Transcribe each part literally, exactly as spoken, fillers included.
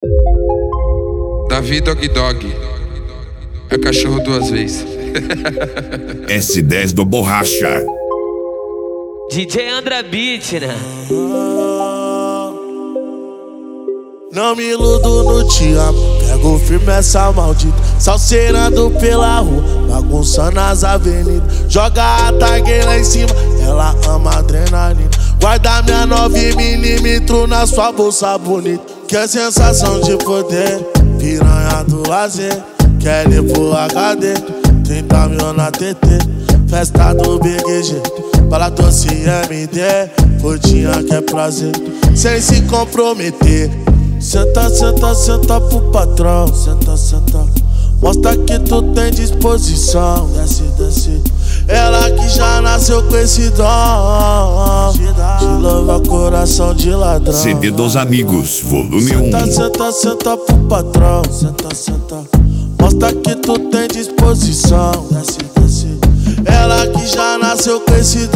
Davi Dog Dog é cachorro duas vezes. S dez do Borracha. D J Andra Beat, né? Não me iludo no te amo, pego firme essa maldita, salseirando pela rua, bagunçando as avenidas. Joga a tag lá em cima, ela ama adrenalina. Guarda minha nove milímetros na sua bolsa bonita. Que é sensação de poder, piranha do lazer. Quer ir pro H D, trinta mil na T T. Festa do B G, para doce M D. Putinha que é prazer, sem se comprometer. Senta, senta, senta pro patrão. Senta, senta, mostra que tu tem disposição. Desce, desce, ela que já nasceu com esse dom de louva coração de ladrão. C D dos Amigos, volume um. Senta, senta, senta pro patrão. Senta, senta, mostra que tu tem disposição. Desce, desce, ela que já nasceu com esse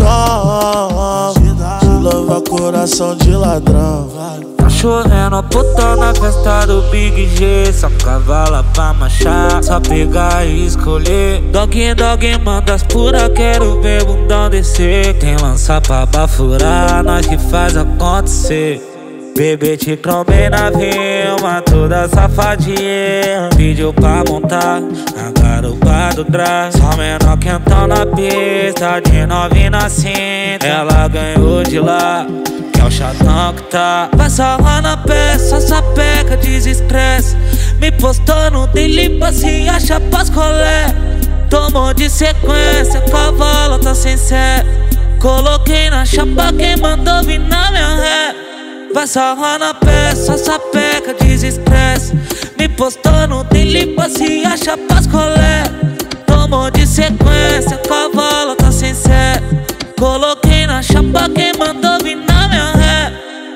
dom de louva coração de ladrão. Tá chovendo puta na festa do Big G. Só cavala pra marchar, só pegar e escolher. Dog, dog, manda as pura, quero ver bundão descer. Tem lança pra bafurar, nós que faz acontecer. Bebê te trombei na vilma, toda safadinha. Pediu pra montar a garupa do drag. Só menor quentão na pista, de novinha na cinta. Ela ganhou de lá, que é o chatão que tá. Vai salvar na peça, sapeca, desestresse. Me postou no daily pra se achar pras colé. Tomou de sequência, cavalo tá sem sé. Coloquei na chapa quem mandou vir na minha ré. Vai salvar na peça, sapeca, desestresse. Me postou no daily pra se achar pras colé. Tomou de sequência, cavalo tá sem sé. Coloquei na chapa quem mandou vir na minha ré.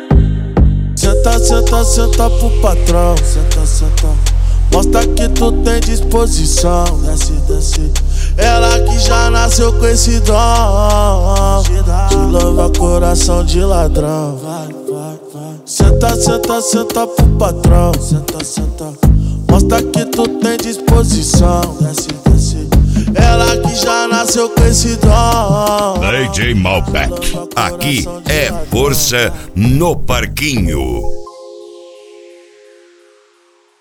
Senta, senta, senta pro patrão. Senta, senta, mostra que tu tem disposição. Desce, desce, ela que já nasceu com esse dom de louva coração de ladrão. Vai, vai, vai. Senta, senta, senta pro patrão. Senta, senta, mostra que tu tem disposição. Desce, desce, ela que já nasceu com esse dom. D J Malbec, aqui é força no parquinho.